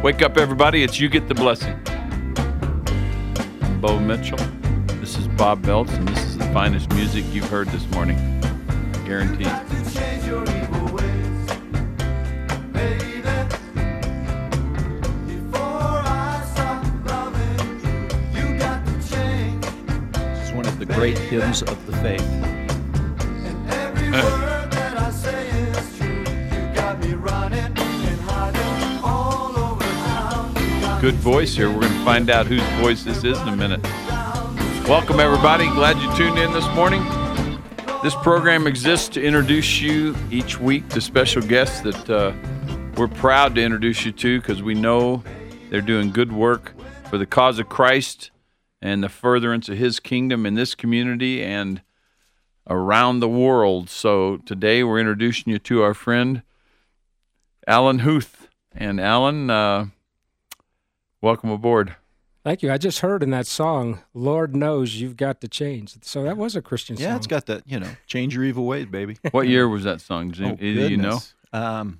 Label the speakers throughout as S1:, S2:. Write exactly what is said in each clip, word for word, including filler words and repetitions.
S1: Wake up, everybody. It's You Get the Blessing. I'm Bo Mitchell. This is Bob Belts, and this is the finest music you've heard this morning. Guaranteed.
S2: This is one of the great hymns of the faith.
S1: Uh. Good voice here. We're going to find out whose voice this is in a minute. Welcome, everybody. Glad you tuned in this morning. This program exists to introduce you each week to special guests that uh, we're proud to introduce you to because we know they're doing good work for the cause of Christ and the furtherance of His kingdom in this community and around the world. So today we're introducing you to our friend, Alan Huth. And Alan, uh, welcome aboard.
S3: Thank you. I just heard in that song, Lord knows you've got to change. So that was a Christian song.
S2: Yeah, it's got that, you know, change your evil ways, baby.
S1: What year was that song? Does
S2: Oh,
S1: either you know?
S2: Um,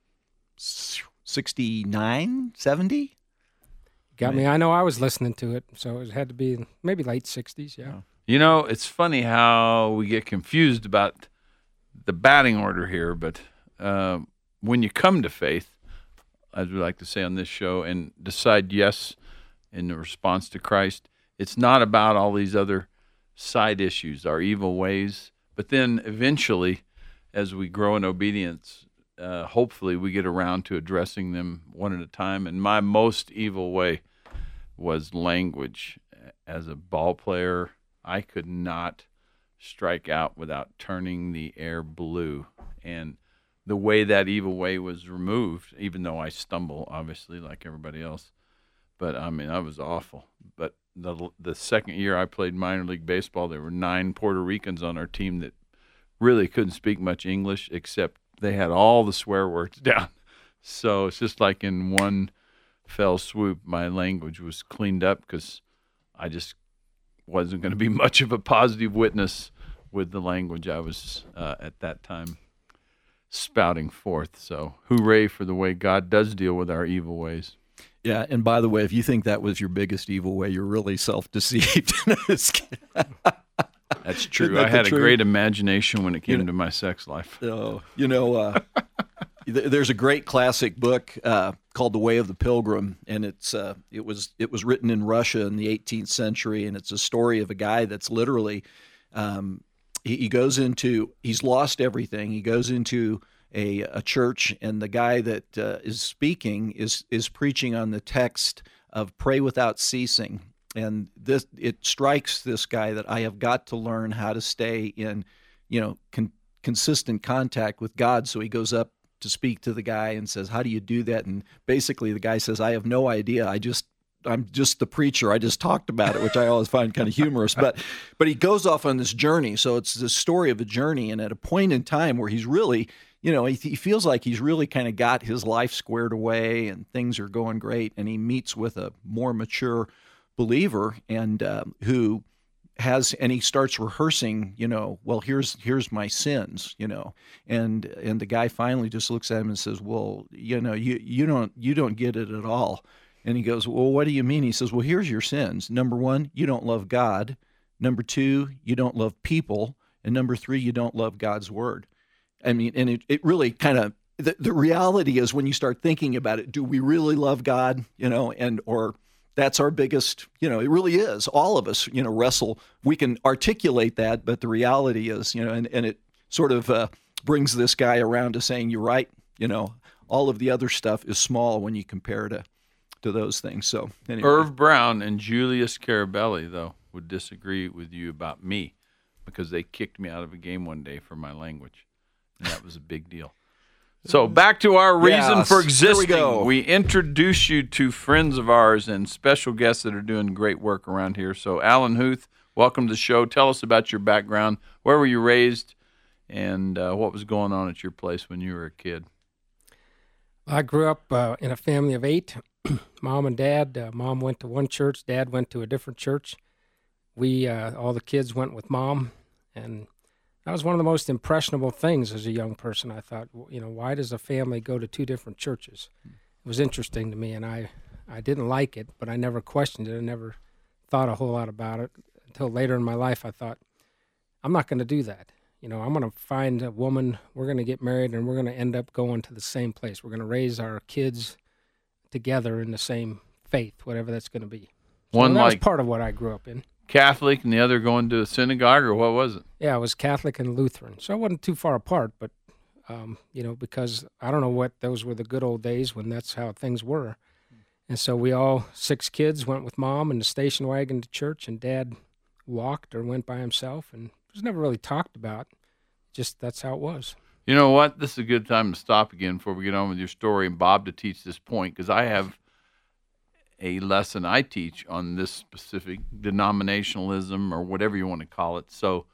S2: sixty-nine, seventy?
S3: Got me. I know I was listening to it, so it had to be maybe late sixties, yeah.
S1: You know, it's funny how we get confused about the batting order here, but uh, when you come to faith, as we like to say on this show, and decide yes in the response to Christ, it's not about all these other side issues, our evil ways, but then eventually, as we grow in obedience, uh, hopefully we get around to addressing them one at a time. And my most evil way was language. As a ball player, I could not strike out without turning the air blue. And the way that evil way was removed, even though I stumble, obviously, like everybody else. But, I mean, I was awful. But the the second year I played minor league baseball, there were nine Puerto Ricans on our team that really couldn't speak much English, except they had all the swear words down. So it's just like in one fell swoop, my language was cleaned up because I just wasn't going to be much of a positive witness with the language I was uh, at that time spouting forth. So hooray for the way God does deal with our evil ways.
S2: Yeah, and by the way, if you think that was your biggest evil way, you're really self-deceived.
S1: That's true. I had a great imagination when it came you know, to my sex life.
S2: Oh, you know, uh, there's a great classic book uh, called The Way of the Pilgrim, and it's uh, it was it was written in Russia in the eighteenth century, and it's a story of a guy that's literally um, he, he goes into he's lost everything. He goes into A, a church, and the guy that uh, is speaking is is preaching on the text of pray without ceasing. And this it strikes this guy that I have got to learn how to stay in, you know, con- consistent contact with God. So he goes up to speak to the guy and says, "How do you do that?" And basically the guy says, "I have no idea. I just I'm just the preacher. I just talked about it," which I always find kind of humorous. But but he goes off on this journey. So it's the story of a journey, and at a point in time where he's really You know, he, he feels like he's really kind of got his life squared away and things are going great. And he meets with a more mature believer and uh, who has, and he starts rehearsing, you know, well, here's here's my sins, you know, and and the guy finally just looks at him and says, well, you know, you you don't you don't get it at all. And he goes, well, what do you mean? He says, well, here's your sins. Number one, you don't love God. Number two, you don't love people. And number three, you don't love God's word. I mean, and it, it really kind of, the, the reality is when you start thinking about it, do we really love God, you know, and, or that's our biggest, you know, it really is. All of us, you know, wrestle, we can articulate that, but the reality is, you know, and, and it sort of uh, brings this guy around to saying, you're right, you know, all of the other stuff is small when you compare to, to those things. So anyway.
S1: Irv Brown and Julius Carabelli, though, would disagree with you about me because they kicked me out of a game one day for my language. And that was a big deal. So back to our reason
S2: yes,
S1: for existing.
S2: Here we go.
S1: We introduce you to friends of ours and special guests that are doing great work around here. So Alan Huth, welcome to the show. Tell us about your background. Where were you raised, and uh, what was going on at your place when you were a kid?
S3: I grew up uh, in a family of eight, mom and dad. Uh, mom went to one church, dad went to a different church. We, uh, all the kids went with mom, and that was one of the most impressionable things as a young person. I thought, you know, why does a family go to two different churches? it was interesting to me, and I, I didn't like it, but I never questioned it. I never thought a whole lot about it until later in my life. I thought, I'm not going to do that. You know, I'm going to find a woman, we're going to get married, and we're going to end up going to the same place. We're going to raise our kids together in the same faith, whatever that's going to be. So
S1: One
S3: that was
S1: like
S3: part of what I grew up in.
S1: Catholic and the other going to a synagogue, or what was it?
S3: Yeah, I was Catholic and Lutheran, so I wasn't too far apart, but, um, you know, because I don't know what, those were the good old days when that's how things were. And so we all, six kids, went with Mom in the station wagon to church, and Dad walked or went by himself, and it was never really talked about. Just that's how it was.
S1: You know what? This is a good time to stop again before we get on with your story and Bob to teach this point, because I have a lesson I teach on this specific denominationalism or whatever you want to call it. So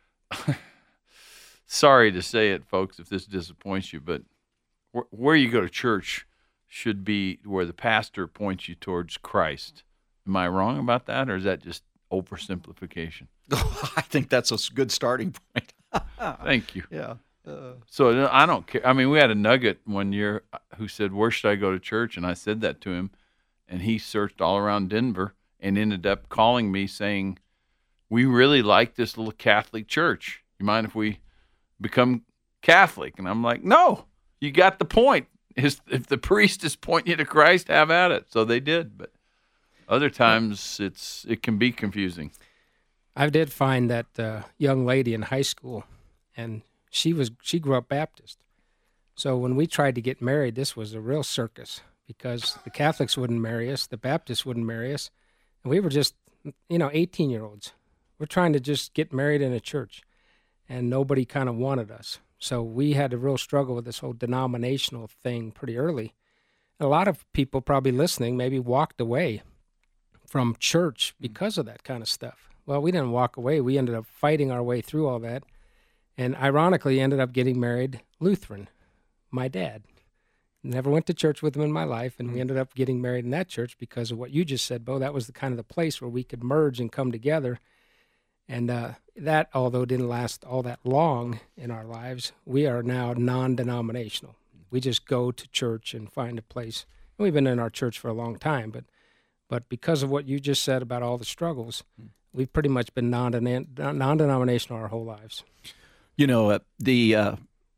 S1: sorry to say it, folks, if this disappoints you, but wh- where you go to church should be where the pastor points you towards Christ. Am I wrong about that, or is that just oversimplification?
S2: I think that's a s- good starting point.
S1: Thank you.
S2: Yeah. Uh,
S1: So I don't care. I mean, we had a nugget one year who said, "Where should I go to church?" And I said that to him, and he searched all around Denver and ended up calling me saying, "We really like this little Catholic church. You mind if we become Catholic?" And I'm like, "No, you got the point. Is if the priest is pointing you to Christ, have at it." So they did, but other times it's it can be confusing.
S3: I did find that uh, young lady in high school, and she was she grew up Baptist. So when we tried to get married, this was a real circus because the Catholics wouldn't marry us, the Baptists wouldn't marry us, and we were just, you know, eighteen-year-olds. We're trying to just get married in a church, and nobody kind of wanted us. So we had a real struggle with this whole denominational thing pretty early. A lot of people probably listening maybe walked away from church because of that kind of stuff. Well, we didn't walk away. We ended up fighting our way through all that, and ironically ended up getting married Lutheran, my dad. Never went to church with him in my life, and we ended up getting married in that church because of what you just said, Bo. That was the kind of the place where we could merge and come together. And uh, that, although didn't last all that long in our lives, we are now non-denominational. We just go to church and find a place. And we've been in our church for a long time, but but because of what you just said about all the struggles, we've pretty much been non non-denominational our whole lives.
S2: You know, uh, the uh,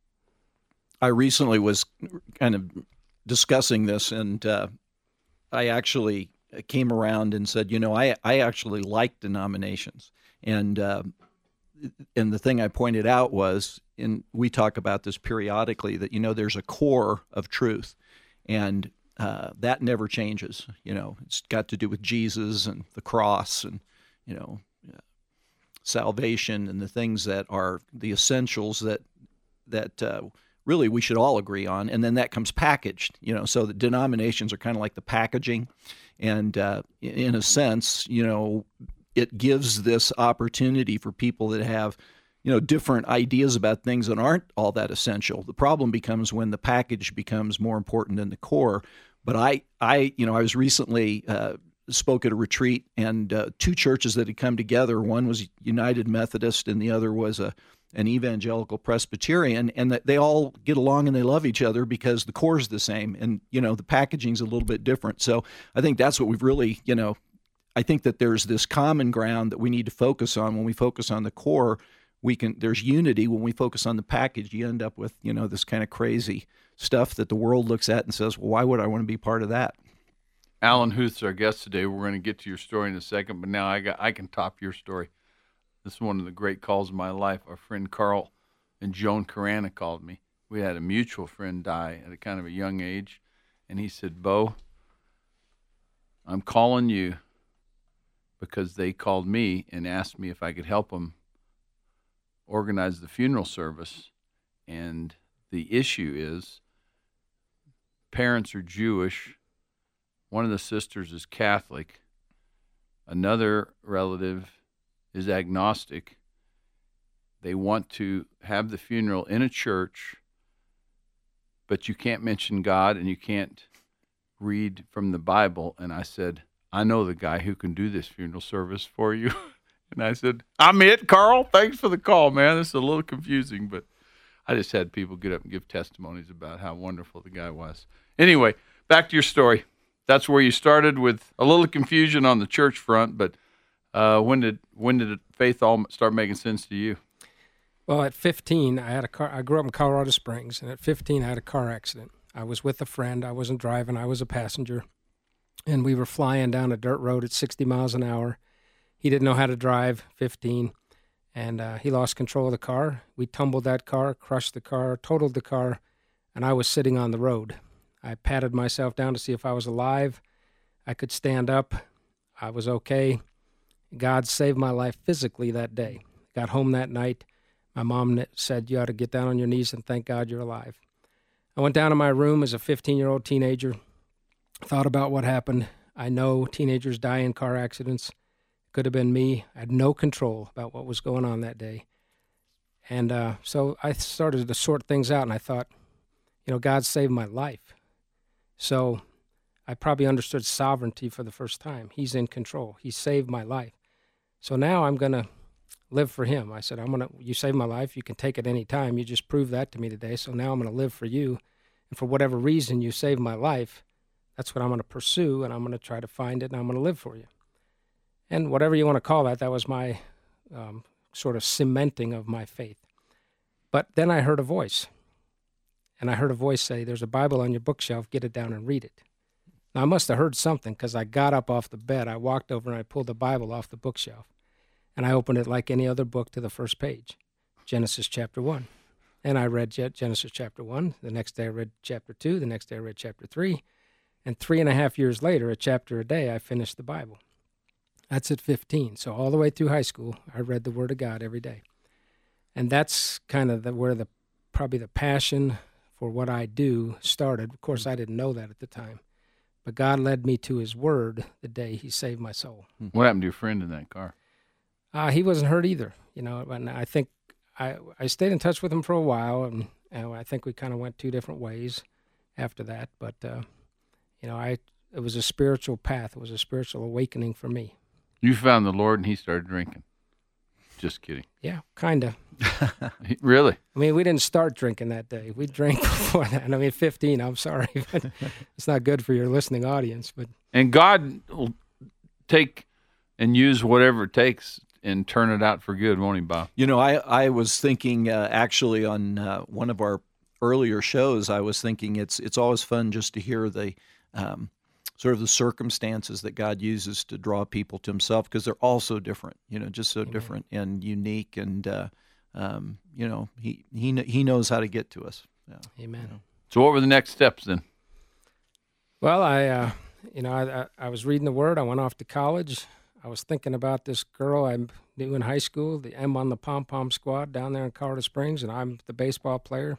S2: I recently was kind of discussing this, and uh, I actually came around and said, you know, I I actually like denominations, and uh, and the thing I pointed out was, and we talk about this periodically, that you know there's a core of truth, and uh, that never changes. You know, it's got to do with Jesus and the cross, and you know, salvation and the things that are the essentials that that uh, really we should all agree on, and then that comes packaged. You know, so the denominations are kind of like the packaging, and uh, in a sense, you know, it gives this opportunity for people that have, you know, different ideas about things that aren't all that essential. The problem becomes when the package becomes more important than the core. But I, I, you know, I was recently uh, spoke at a retreat, and uh, two churches that had come together. One was United Methodist, and the other was a an evangelical Presbyterian, and that they all get along and they love each other because the core is the same, and you know the packaging's a little bit different. So I think that's what we've really, you know, I think that there's this common ground that we need to focus on. When we focus on the core, we can. There's unity. When we focus on the package, you end up with, you know, this kind of crazy stuff that the world looks at and says, well, why would I want to be part of that?
S1: Alan Huth's our guest today. We're going to get to your story in a second, but now I got I can top your story. This is one of the great calls of my life. Our friend Carl and Joan Carana called me. We had a mutual friend die at a kind of a young age, and he said, Bo, I'm calling you because they called me and asked me if I could help them organize the funeral service, and the issue is parents are Jewish. One of the sisters is Catholic. Another relative is agnostic. They want to have the funeral in a church, but you can't mention God and you can't read from the Bible. And I said, I know the guy who can do this funeral service for you. And I said, I'm it, Carl. Thanks for the call, man. This is a little confusing, but I just had people get up and give testimonies about how wonderful the guy was. Anyway, back to your story. That's where you started with a little confusion on the church front, but uh, when did when did faith all start making sense to you?
S3: Well, at fifteen, I had a car. I grew up in Colorado Springs, and at fifteen, I had a car accident. I was with a friend. I wasn't driving. I was a passenger, and we were flying down a dirt road at sixty miles an hour. He didn't know how to drive, fifteen, and uh, he lost control of the car. We tumbled that car, crushed the car, totaled the car, and I was sitting on the road. I patted myself down to see if I was alive. I could stand up. I was okay. God saved my life physically that day. Got home that night. My mom said, you ought to get down on your knees and thank God you're alive. I went down to my room as a fifteen-year-old teenager, thought about what happened. I know teenagers die in car accidents. Could have been me. I had no control about what was going on that day. And uh, so I started to sort things out, and I thought, you know, God saved my life. So I probably understood sovereignty for the first time. He's in control. He saved my life. So now I'm going to live for him. I said, I'm going to, you saved my life. You can take it any time. You just proved that to me today. So now I'm going to live for you. And for whatever reason you saved my life, that's what I'm going to pursue, and I'm going to try to find it, and I'm going to live for you. And whatever you want to call that, that was my um, sort of cementing of my faith. But then I heard a voice. And I heard a voice say, there's a Bible on your bookshelf, get it down and read it. Now, I must have heard something, because I got up off the bed, I walked over and I pulled the Bible off the bookshelf. And I opened it like any other book to the first page, Genesis chapter one. And I read Genesis chapter one. The next day I read chapter two. The next day I read chapter three. And three and a half years later, a chapter a day, I finished the Bible. That's at fifteen. So all the way through high school, I read the Word of God every day. And that's kind of the, where the probably the passion for what I do started. Of course, I didn't know that at the time. But God led me to his Word the day he saved my soul.
S1: What happened to your friend in that car?
S3: Uh, he wasn't hurt either. You know, and I think I, I stayed in touch with him for a while, and, and I think we kind of went two different ways after that. But, uh, you know, I it was a spiritual path. It was a spiritual awakening for me.
S1: You found the Lord and he started drinking. Just kidding.
S3: Yeah, kind of.
S1: Really?
S3: I mean, we didn't start drinking that day. We drank before that. And I mean, fifteen, I'm sorry, but it's not good for your listening audience. But
S1: And God will take and use whatever it takes and turn it out for good, won't he, Bob?
S2: You know, I, I was thinking uh, actually on uh, one of our earlier shows, I was thinking it's it's always fun just to hear the um, sort of the circumstances that God uses to draw people to himself, because they're all so different, you know, just so Amen. different and unique. And, uh, um, you know, he, he he knows how to get to us. Yeah.
S3: Amen.
S2: You know.
S1: So what were the next steps then?
S3: Well, I, uh, you know, I, I, I was reading the Word. I went off to college. I was thinking about this girl I knew in high school, the M on the pom-pom squad down there in Colorado Springs, and I'm the baseball player.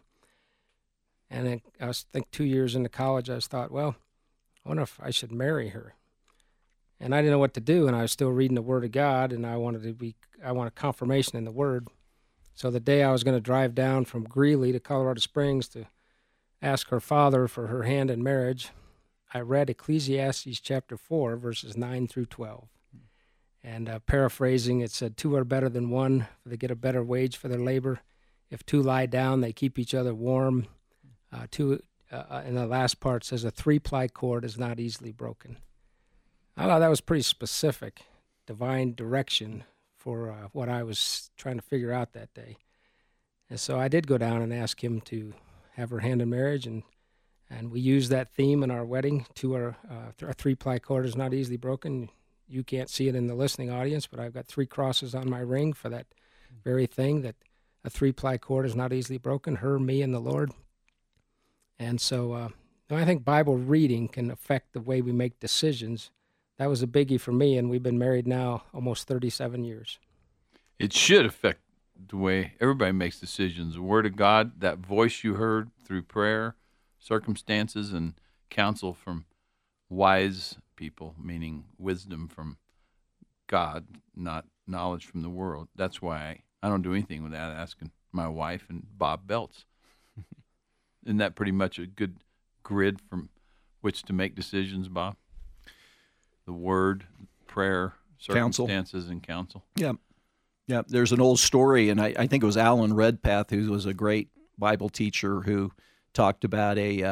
S3: And then I was think two years into college, I was thought, well, I wonder if I should marry her. And I didn't know what to do, and I was still reading the Word of God, and I wanted to be, I wanted confirmation in the Word. So the day I was going to drive down from Greeley to Colorado Springs to ask her father for her hand in marriage, I read Ecclesiastes chapter four, verses nine through twelve. And uh, paraphrasing, it said, two are better than one, for they get a better wage for their labor. If two lie down, they keep each other warm. Uh, two, uh, and the last part says, a three-ply cord is not easily broken. I thought that was pretty specific, divine direction for uh, what I was trying to figure out that day. And so I did go down and ask him to have her hand in marriage, and and we used that theme in our wedding. Two are, uh, th- a three-ply cord is not easily broken. You can't see it in the listening audience, but I've got three crosses on my ring for that very thing, that a three-ply cord is not easily broken, her, me, and the Lord. And so uh, I think Bible reading can affect the way we make decisions. That was a biggie for me, and we've been married now almost thirty-seven years.
S1: It should affect the way everybody makes decisions. The Word of God, that voice you heard through prayer, circumstances, and counsel from wise people, meaning wisdom from God, not knowledge from the world. That's why I, I don't do anything without asking my wife and Bob Belts. Isn't that pretty much a good grid from which to make decisions, Bob? The Word, prayer, circumstances, counsel. and counsel.
S2: Yeah. Yeah. There's an old story, and I, I think it was Alan Redpath, who was a great Bible teacher, who talked about a uh,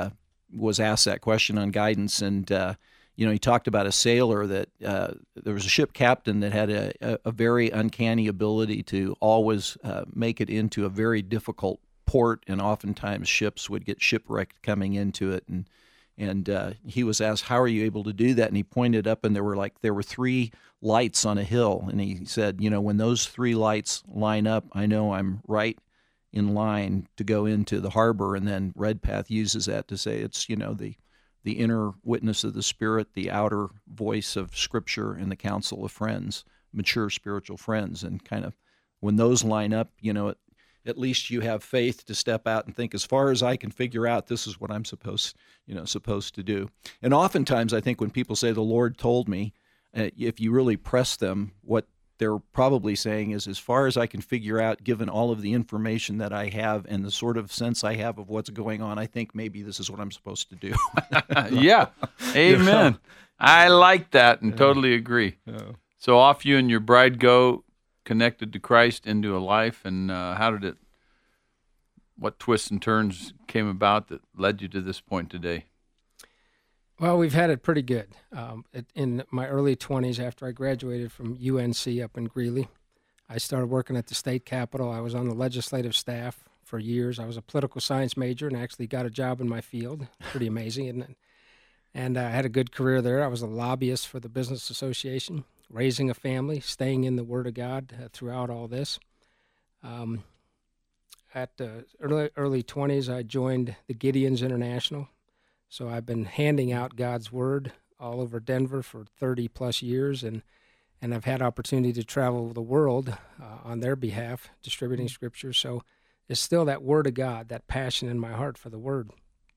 S2: was asked that question on guidance, and uh, you know, he talked about a sailor that uh, there was a ship captain that had a, a, a very uncanny ability to always uh, make it into a very difficult port, and oftentimes ships would get shipwrecked coming into it, and and uh, he was asked, how are you able to do that? And he pointed up, and there were like there were three lights on a hill, and he said, you know, when those three lights line up, I know I'm right in line to go into the harbor. And then Redpath uses that to say it's, you know, the the inner witness of the Spirit, the outer voice of Scripture, and the counsel of friends, mature spiritual friends, and kind of when those line up, you know, it, at least you have faith to step out and think, as far as I can figure out, this is what I'm supposed, you know, supposed to do. And oftentimes, I think when people say the Lord told me, uh, if you really press them, what they're probably saying is, as far as I can figure out, given all of the information that I have and the sort of sense I have of what's going on, I think maybe this is what I'm supposed to do.
S1: Yeah, amen. I like that and
S2: Yeah.
S1: totally agree.
S2: Yeah.
S1: So off you and your bride go, connected to Christ into a life, and uh, how did it, what twists and turns came about that led you to this point today?
S3: Well, we've had it pretty good. Um, it, in my early twenties, after I graduated from U N C up in Greeley, I started working at the state capitol. I was on the legislative staff for years. I was a political science major and actually got a job in my field. Pretty amazing, isn't it? And uh, I had a good career there. I was a lobbyist for the Business Association, raising a family, staying in the Word of God uh, throughout all this. Um, at the early, early twenties, I joined the Gideons International. So I've been handing out God's Word all over Denver for thirty plus years, and, and I've had opportunity to travel the world uh, on their behalf, distributing Scripture. So it's still that Word of God, that passion in my heart for the Word.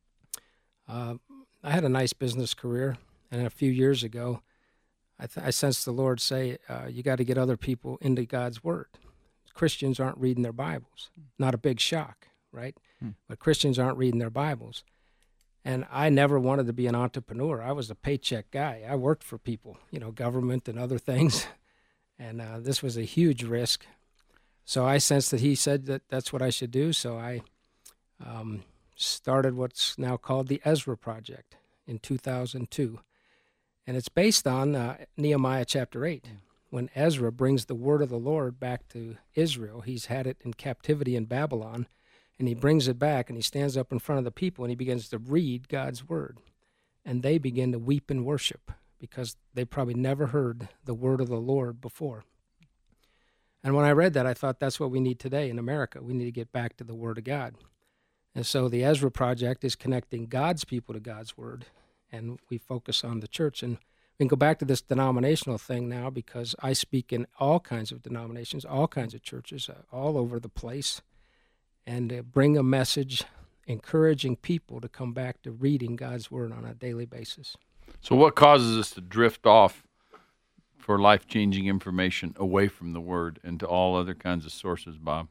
S3: Uh, I had a nice business career, and a few years ago, I, th- I sensed the Lord say, uh, you got to get other people into God's Word. Christians aren't reading their Bibles. Not a big shock, right? Hmm. But Christians aren't reading their Bibles. And I never wanted to be an entrepreneur. I was a paycheck guy. I worked for people, you know, government and other things. And uh, this was a huge risk. So I sensed that he said that that's what I should do. So I um, started what's now called the Ezra Project in two thousand two. And it's based on uh, Nehemiah chapter eight. When Ezra brings the word of the Lord back to Israel, he's had it in captivity in Babylon. And he brings it back, and he stands up in front of the people, and he begins to read God's word. And they begin to weep and worship because they probably never heard the word of the Lord before. And when I read that, I thought that's what we need today in America. We need to get back to the Word of God. And so the Ezra Project is connecting God's people to God's Word, and we focus on the church. And we can go back to this denominational thing now because I speak in all kinds of denominations, all kinds of churches, uh, all over the place, and uh, bring a message encouraging people to come back to reading God's Word on a daily basis.
S1: So what causes us to drift off for life-changing information away from the Word and to all other kinds of sources, Bob?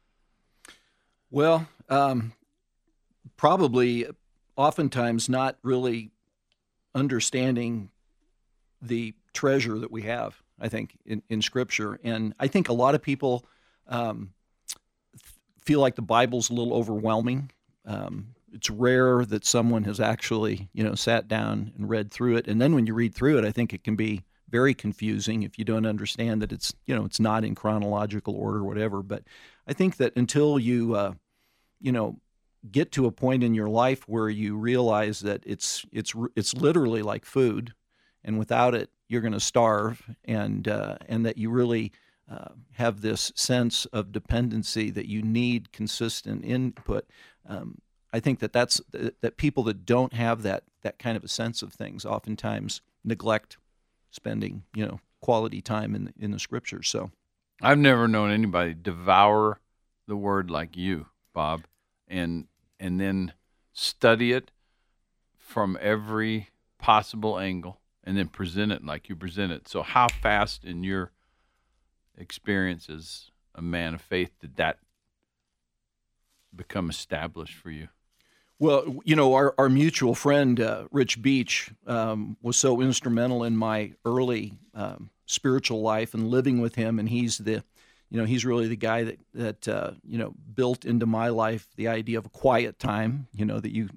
S2: Well, um, probably oftentimes not really understanding the treasure that we have, I think, in, in Scripture. And I think a lot of people um, feel like the Bible's a little overwhelming. Um, it's rare that someone has actually, you know, sat down and read through it. And then when you read through it, I think it can be very confusing if you don't understand that it's, you know, it's not in chronological order or whatever. But I think that until you, uh, you know, get to a point in your life where you realize that it's it's it's literally like food, and without it you're going to starve, and uh, and that you really uh, have this sense of dependency that you need consistent input. Um, I think that that's that people that don't have that that kind of a sense of things oftentimes neglect spending, you know, quality time in the, in the Scriptures. So
S1: I've never known anybody devour the Word like you, Bob, and and then study it from every possible angle and then present it like you present it. So how fast in your experience as a man of faith did that become established for you?
S2: Well, you know, our, our mutual friend, uh, Rich Beach, um, was so instrumental in my early um, spiritual life and living with him. And he's the, you know, he's really the guy that, that uh, you know, built into my life the idea of a quiet time, you know, that you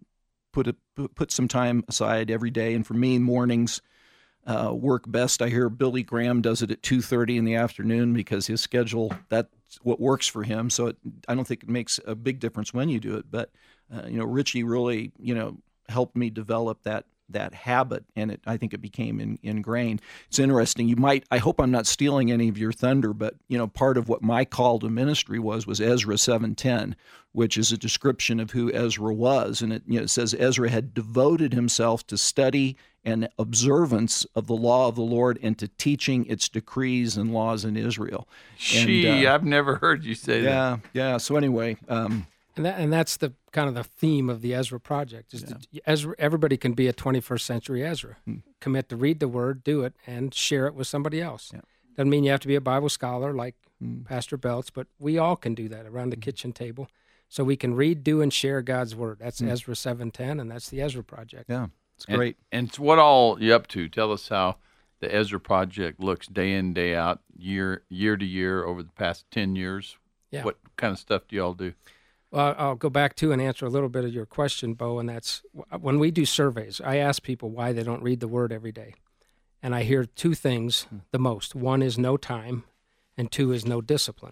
S2: put a, put some time aside every day. And for me, mornings uh, work best. I hear Billy Graham does it at two thirty in the afternoon because his schedule, that's what works for him. So it, I don't think it makes a big difference when you do it. But, uh, you know, Richie really, you know, helped me develop that that habit, and it, I think it became in, ingrained. It's interesting. You might, I hope I'm not stealing any of your thunder, but, you know, part of what my call to ministry was, was Ezra seven ten, which is a description of who Ezra was. And it, you know, it says Ezra had devoted himself to study and observance of the law of the Lord and to teaching its decrees and laws in Israel.
S1: Gee,
S2: and, uh,
S1: I've never heard you say
S2: yeah,
S1: that.
S2: Yeah, yeah. So anyway, um,
S3: And that, and that's the kind of the theme of the Ezra project. Is
S2: Yeah.
S3: that Ezra, everybody can be a twenty-first century Ezra.
S2: Hmm.
S3: Commit to read the Word, do it, and share it with somebody else.
S2: Yeah.
S3: Doesn't mean you have to be a Bible scholar like
S2: Hmm.
S3: Pastor Belts, but we all can do that around the kitchen table. So we can read, do, and share God's Word. That's
S2: Hmm.
S3: Ezra seven ten, and that's the Ezra project.
S2: yeah, it's
S1: And-
S2: great.
S1: And, it's what all you up to? Tell us how the Ezra Project looks day in, day out, year year to year over the past ten years.
S3: Yeah.
S1: What kind of stuff do y'all do?
S3: Well, I'll go back to and answer a little bit of your question, Bo, and that's when we do surveys, I ask people why they don't read the Word every day. And I hear two things the most. One is no time, and two is no discipline.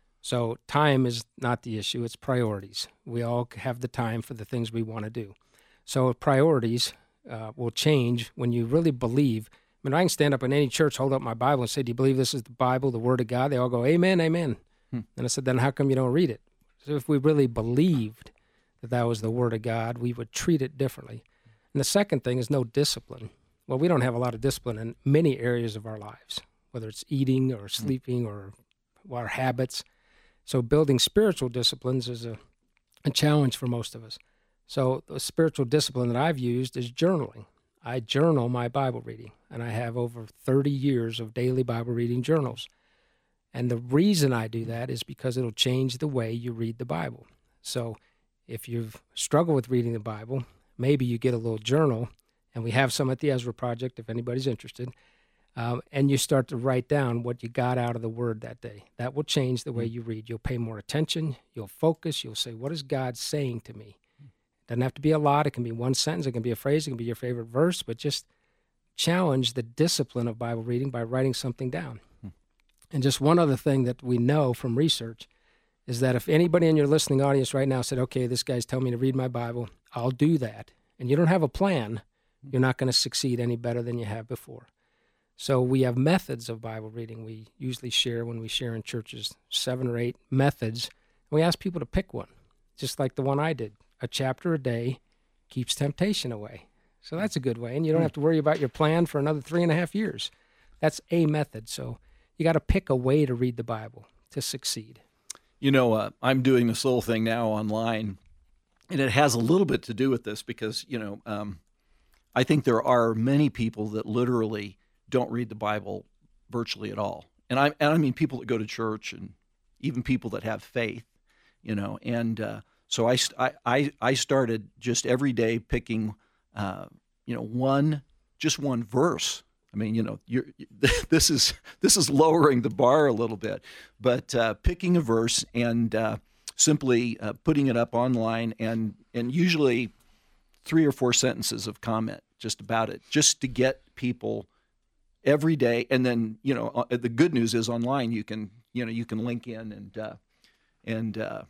S3: So time is not the issue, it's priorities. We all have the time for the things we want to do. So priorities uh, will change when you really believe. I mean, I can stand up in any church, hold up my Bible and say, do you believe this is the Bible, the Word of God? They all go, amen, amen.
S2: Hmm.
S3: And I said, then how come you don't read it? So if we really believed that that was the Word of God, we would treat it differently. And the second thing is no discipline. Well, we don't have a lot of discipline in many areas of our lives, whether it's eating or sleeping or our habits. So building spiritual disciplines is a, a challenge for most of us. So the spiritual discipline that I've used is journaling. I journal my Bible reading, and I have over thirty years of daily Bible reading journals. And the reason I do that is because it'll change the way you read the Bible. So if you've struggled with reading the Bible, maybe you get a little journal, and we have some at the Ezra Project if anybody's interested, um, and you start to write down what you got out of the Word that day. That will change the way you read. You'll pay more attention. You'll focus. You'll say, what is God saying to me? It doesn't have to be a lot. It can be one sentence. It can be a phrase. It can be your favorite verse, but just challenge the discipline of Bible reading by writing something down. And just one other thing that we know from research is that if anybody in your listening audience right now said, okay, this guy's telling me to read my Bible, I'll do that, and you don't have a plan, you're not going to succeed any better than you have before. So we have methods of Bible reading. We usually share when we share in churches seven or eight methods. And we ask people to pick one, just like the one I did. A chapter a day keeps temptation away. So that's a good way, and you don't have to worry about your plan for another three and a half years. That's a method. So you got to pick a way to read the Bible to succeed.
S2: You know, uh, I'm doing this little thing now online, and it has a little bit to do with this because, you know, um, I think there are many people that literally don't read the Bible virtually at all. And I, and I mean people that go to church and even people that have faith, you know. And uh, so I, I, I started just every day picking, uh, you know, one, just one verse. I mean, you know, you're, this is this is lowering the bar a little bit, but uh, picking a verse and uh, simply uh, putting it up online, and and usually three or four sentences of comment just about it, just to get people every day. And then, you know, uh, the good news is online you can you know you can link in and uh, and uh,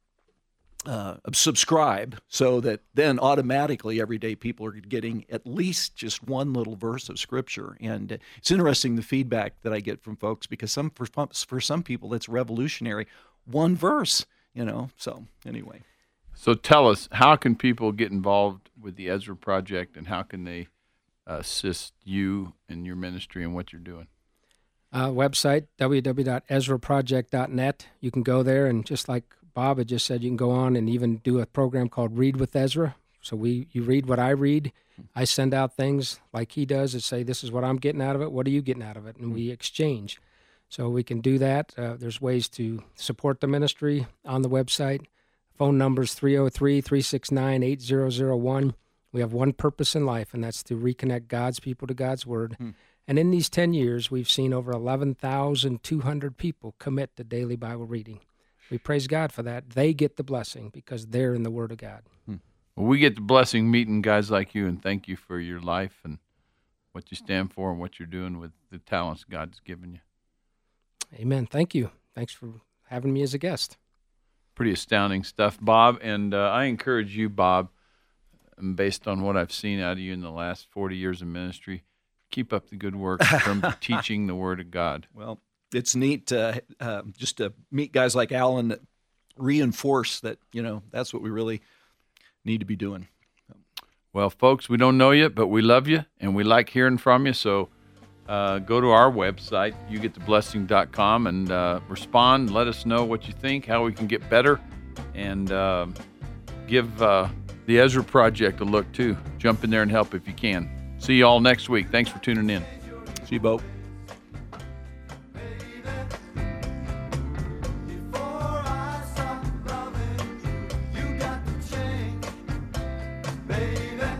S2: Uh, subscribe, so that then automatically every day people are getting at least just one little verse of Scripture. And it's interesting the feedback that I get from folks, because some for, for some people it's revolutionary, one verse, you know. So anyway,
S1: So tell us, how can people get involved with the Ezra Project, and how can they uh, assist you in your ministry and what you're doing?
S3: Uh, website, w w w dot ezra project dot net. You can go there, and just like Bob had just said, you can go on and even do a program called Read with Ezra. So we, you read what I read. I send out things like he does and say, this is what I'm getting out of it. What are you getting out of it? And we exchange. So we can do that. Uh, there's ways to support the ministry on the website. Phone number's three oh three, three six nine, eight zero zero one. We have one purpose in life, and that's to reconnect God's people to God's Word. Hmm. And in these ten years, we've seen over eleven thousand two hundred people commit to daily Bible reading. We praise God for that. They get the blessing because they're in the Word of God.
S2: Hmm.
S1: Well, we get the blessing meeting guys like you, and thank you for your life and what you stand for and what you're doing with the talents God's given you.
S3: Amen. Thank you. Thanks for having me as a guest.
S1: Pretty astounding stuff, Bob. And uh, I encourage you, Bob, and based on what I've seen out of you in the last forty years of ministry, keep up the good work from teaching the Word of God.
S2: Well, it's neat to, uh, just to meet guys like Alan that reinforce that, you know, that's what we really need to be doing.
S1: Well, folks, we don't know you, but we love you, and we like hearing from you. So uh, go to our website, you get the blessing dot com, and uh, respond. Let us know what you think, how we can get better, and uh, give uh, the Ezra Project a look, too. Jump in there and help if you can. See you all next week. Thanks for tuning in.
S2: See you, Bo.
S4: Baby